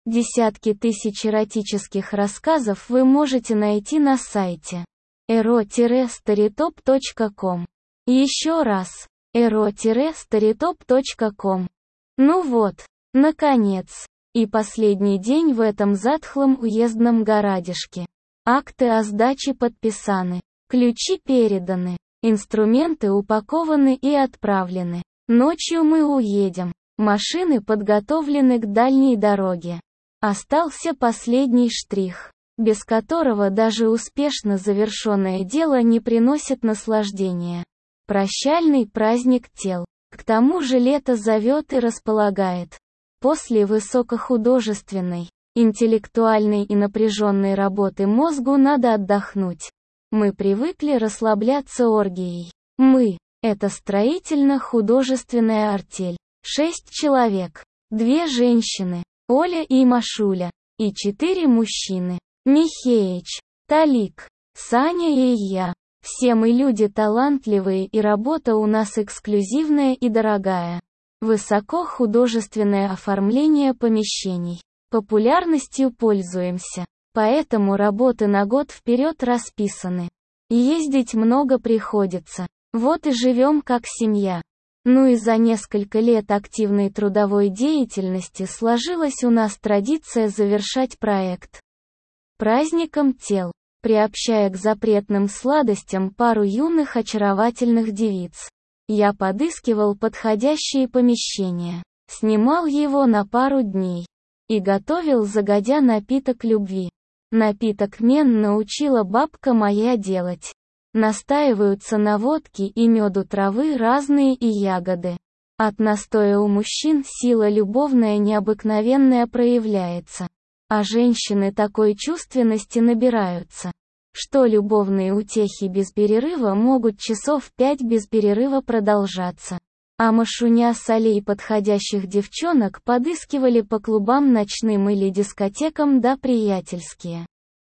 Десятки тысяч эротических рассказов вы можете найти на сайте ero-storytop.com. Еще раз, ero-storytop.com. Ну вот, наконец. И последний день в этом затхлом уездном городишке. Акты о сдаче подписаны, ключи переданы, инструменты упакованы и отправлены. Ночью мы уедем, машины подготовлены к дальней дороге. Остался последний штрих, без которого даже успешно завершенное дело не приносит наслаждения. Прощальный праздник тел. К тому же лето зовет и располагает. После высокохудожественной, интеллектуальной и напряженной работы мозгу надо отдохнуть. Мы привыкли расслабляться оргией. Мы — это строительно-художественная артель. 6 человек, 2 женщины, Оля и Машуля, и 4 мужчины. Михеич, Талик, Саня и я. Все мы люди талантливые, и работа у нас эксклюзивная и дорогая. Высокохудожественное оформление помещений. Популярностью пользуемся, поэтому работы на год вперед расписаны. Ездить много приходится, вот и живем как семья. Ну и за несколько лет активной трудовой деятельности сложилась у нас традиция завершать проект праздником тел, приобщая к запретным сладостям пару юных очаровательных девиц. Я подыскивал подходящие помещения, снимал его на пару дней и готовил загодя напиток любви. Напиток мен научила бабка моя делать. Настаиваются на водке и меду травы разные и ягоды. От настоя у мужчин сила любовная необыкновенная проявляется, а женщины такой чувственности набираются, что любовные утехи без перерыва могут часов 5 без перерыва продолжаться. А Машуня солей подходящих девчонок подыскивали по клубам ночным или дискотекам, да приятельские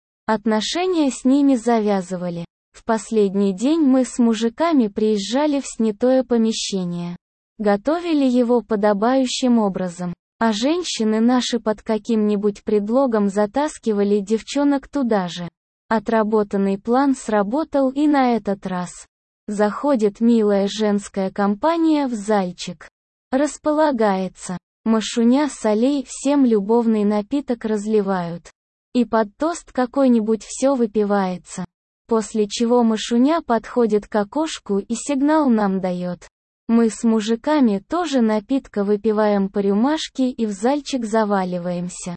отношения с ними завязывали. В последний день мы с мужиками приезжали в снятое помещение. Готовили его подобающим образом, а женщины наши под каким-нибудь предлогом затаскивали девчонок туда же. Отработанный план сработал и на этот раз. Заходит милая женская компания в зальчик. Располагается. Машуня солей всем любовный напиток разливают. И под тост какой-нибудь все выпивается. После чего Машуня подходит к окошку и сигнал нам дает. Мы с мужиками тоже напитка выпиваем по рюмашке и в зальчик заваливаемся.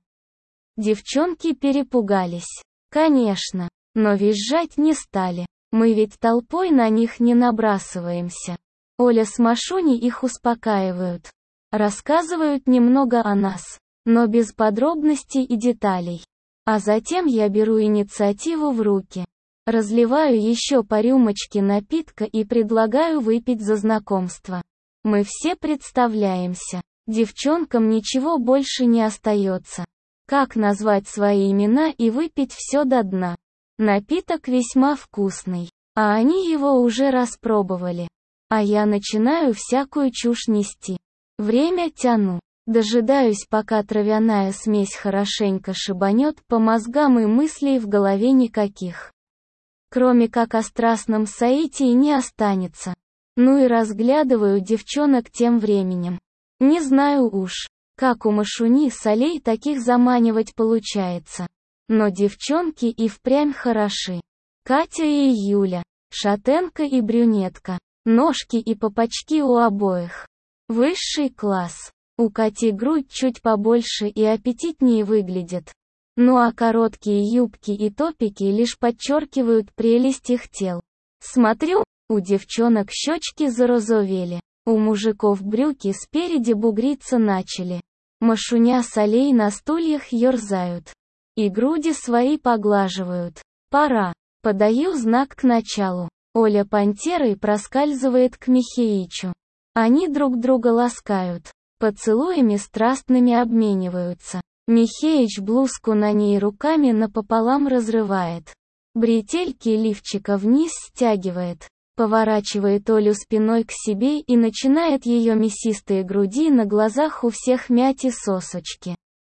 Девчонки перепугались. Конечно, но визжать не стали. Мы ведь толпой на них не набрасываемся. Оля с Машуней их успокаивают. Рассказывают немного о нас, но без подробностей и деталей. А затем я беру инициативу в руки. Разливаю еще по рюмочке напитка и предлагаю выпить за знакомство. Мы все представляемся. Девчонкам ничего больше не остается. Как назвать свои имена и выпить все до дна. Напиток весьма вкусный, а они его уже распробовали. А я начинаю всякую чушь нести. Время тяну. Дожидаюсь, пока травяная смесь хорошенько шибанет по мозгам, и мыслей в голове никаких. Кроме как о страстном соитии не останется. Ну и разглядываю девчонок тем временем. Не знаю уж, как у Машуни солей таких заманивать получается. Но девчонки и впрямь хороши. Катя и Юля, шатенка и брюнетка, ножки и попочки у обоих. Высший класс. У Кати грудь чуть побольше и аппетитнее выглядит. Ну а короткие юбки и топики лишь подчеркивают прелесть их тел. Смотрю, у девчонок щечки зарозовели, у мужиков брюки спереди бугриться начали. Машуня солей на стульях ерзают. И груди свои поглаживают. Пора. Подаю знак к началу. Оля пантерой проскальзывает к Михеичу. Они друг друга ласкают. Поцелуями страстными обмениваются. Михеич блузку на ней руками напополам разрывает. Бретельки лифчика вниз стягивает. Поворачивает Олю спиной к себе и начинает ее мясистые груди на глазах у всех мять и сосочки.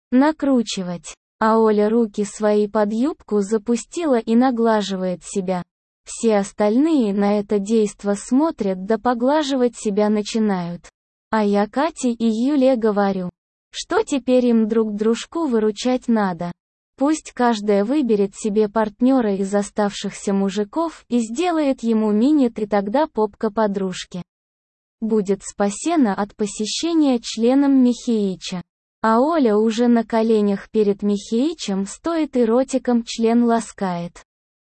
накручивать. А Оля руки свои под юбку запустила и наглаживает себя. Все остальные на это действо смотрят да поглаживать себя начинают. А я Кате и Юле говорю, что теперь им друг дружку выручать надо. Пусть каждая выберет себе партнера из оставшихся мужиков и сделает ему минет, и тогда попка подружки будет спасена от посещения членом Михеича. А Оля уже на коленях перед Михеичем стоит и ротиком член ласкает.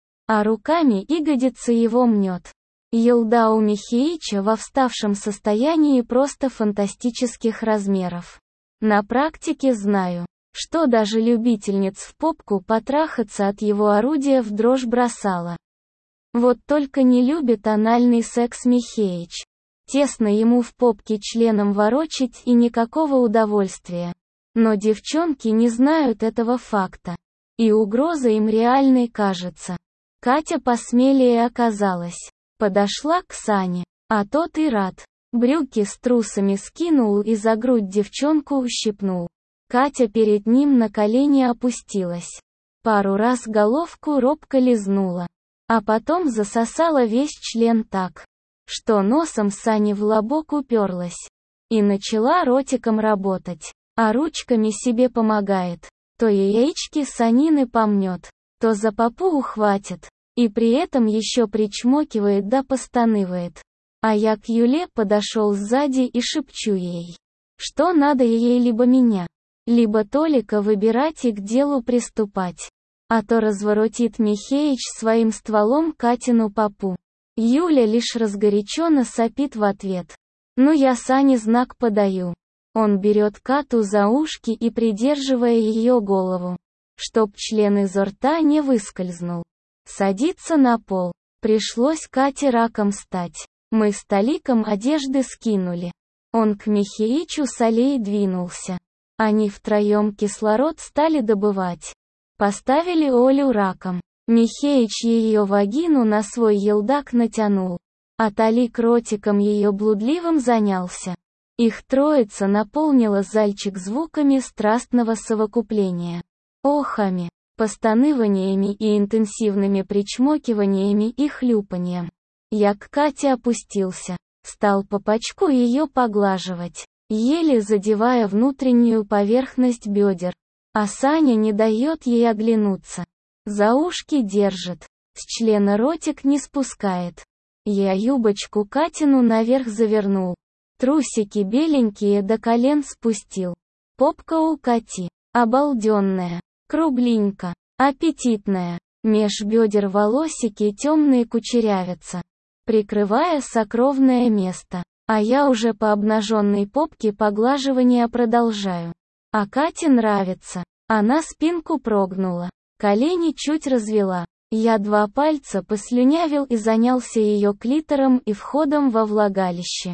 А руками ягодицы его мнет. Елда у Михеича во вставшем состоянии просто фантастических размеров. На практике знаю, что даже любительниц в попку потрахаться от его орудия в дрожь бросала. Вот только не любит анальный секс Михеич. Тесно ему в попке членом ворочить и никакого удовольствия. Но девчонки не знают этого факта. И угроза им реальной кажется. Катя посмелее оказалась. Подошла к Сане. А тот и рад. Брюки с трусами скинул и за грудь девчонку ущипнул. Катя перед ним на колени опустилась. Пару раз головку робко лизнула. А потом засосала весь член так, что носом Сани в лобок уперлась. И начала ротиком работать. А ручками себе помогает. То яички Санины помнет, то за попу ухватит. И при этом еще причмокивает да постанывает. А я к Юле подошел сзади и шепчу ей, что надо ей либо меня, либо Толика выбирать и к делу приступать. А то разворотит Михеич своим стволом Катину попу. Юля лишь разгоряченно сопит в ответ. Ну я Сане знак подаю. Он берет Кату за ушки и, придерживая ее голову, чтоб член изо рта не выскользнул, садится на пол. Пришлось Кате раком стать. Мы с Толиком одежды скинули. Он к Михеичу с Алей двинулся. Они втроем кислород стали добывать. Поставили Олю раком. Михеич ее вагину на свой елдак натянул. А Толик ротиком ее блудливым занялся. Их троица наполнила зальчик звуками страстного совокупления. Охами, постанываниями и интенсивными причмокиваниями и хлюпаньем. Я к Кате опустился. Стал по пачку ее поглаживать, еле задевая внутреннюю поверхность бедер. А Саня не дает ей оглянуться. За ушки держит. С члена ротик не спускает. Я юбочку Катину наверх завернул. Трусики беленькие до колен спустил. Попка у Кати. Обалденная. Кругленько. Аппетитная. Меж бедер волосики темные кучерявятся, прикрывая сокровное место. А я уже по обнаженной попке поглаживания продолжаю. А Кате нравится. Она спинку прогнула. Колени чуть развела. Я 2 пальца послюнявил и занялся ее клитором и входом во влагалище.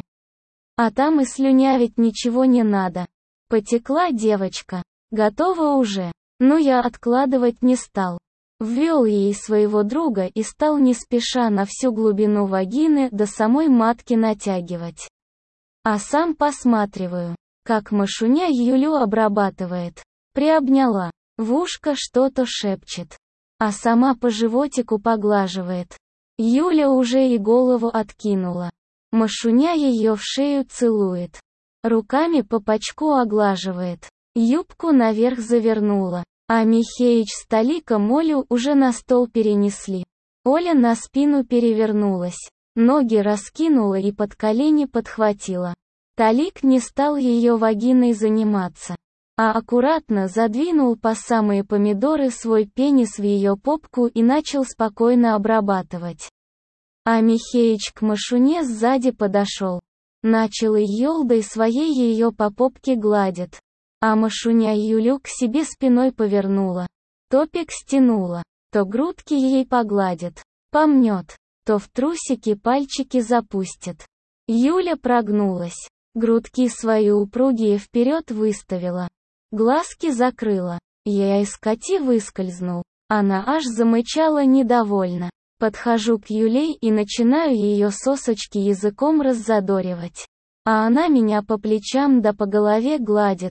А там и слюнявить ничего не надо. Потекла девочка. Готова уже. Но я откладывать не стал. Ввел ей своего друга и стал не спеша на всю глубину вагины до самой матки натягивать. А сам посматриваю, как Машуня Юлю обрабатывает. Приобняла. В ушко что-то шепчет. А сама по животику поглаживает. Юля уже и голову откинула. Машуня ее в шею целует. Руками по пачку оглаживает. Юбку наверх завернула. А Михеич с Толиком Олю уже на стол перенесли. Оля на спину перевернулась. Ноги раскинула и под колени подхватила. Толик не стал ее вагиной заниматься, а аккуратно задвинул по самые помидоры свой пенис в ее попку и начал спокойно обрабатывать. А Михеич к Машуне сзади подошел. Начал и елдой своей ее по попке гладит. А Машуня Юлю к себе спиной повернула. Топик стянула. То грудки ей погладит, помнет, то в трусики пальчики запустит. Юля прогнулась. Грудки свои упругие вперед выставила. Глазки закрыла. Я из Кати выскользнул. Она аж замычала недовольно. Подхожу к Юлей и начинаю ее сосочки языком раззадоривать. А она меня по плечам да по голове гладит.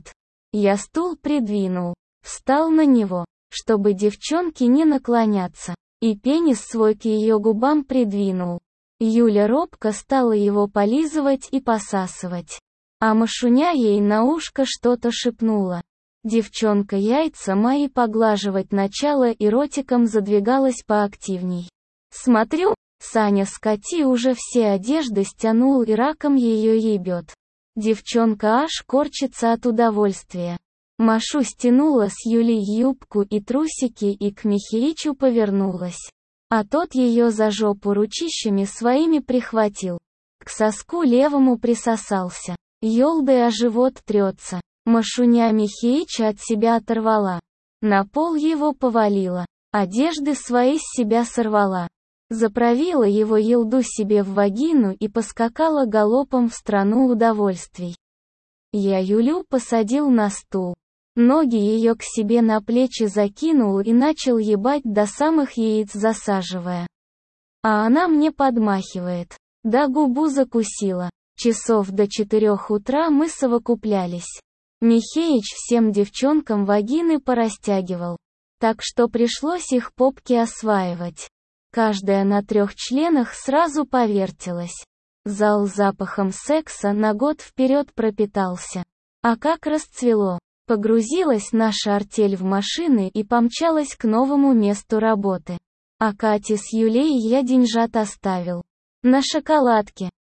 Я стул придвинул, встал на него, чтобы девчонке не наклоняться, и пенис свой к ее губам придвинул. Юля робко стала его полизывать и посасывать. А Машуня ей на ушко что-то шепнула. Девчонка яйца мои поглаживать начала и ротиком задвигалась поактивней. Смотрю, Саня скоти уже все одежды стянул и раком ее ебет. Девчонка аж корчится от удовольствия. Машу стянула с Юли юбку и трусики и к Михеичу повернулась. А тот ее за жопу ручищами своими прихватил. К соску левому присосался. Ёлдой о живот трется. Машуня Михеича от себя оторвала. На пол его повалила. Одежды свои с себя сорвала. Заправила его елду себе в вагину и поскакала галопом в страну удовольствий. Я Юлю посадил на стул. Ноги ее к себе на плечи закинул и начал ебать до самых яиц засаживая. А она мне подмахивает. Да губу закусила. Часов до 4 утра мы совокуплялись. Михеич всем девчонкам вагины порастягивал. Так что пришлось их попки осваивать. Каждая на 3 членах сразу повертелась. Зал запахом секса на год вперед пропитался. А как расцвело. Погрузилась наша артель в машины и помчалась к новому месту работы. А Кате с Юлей я деньжат оставил. На шоколадке.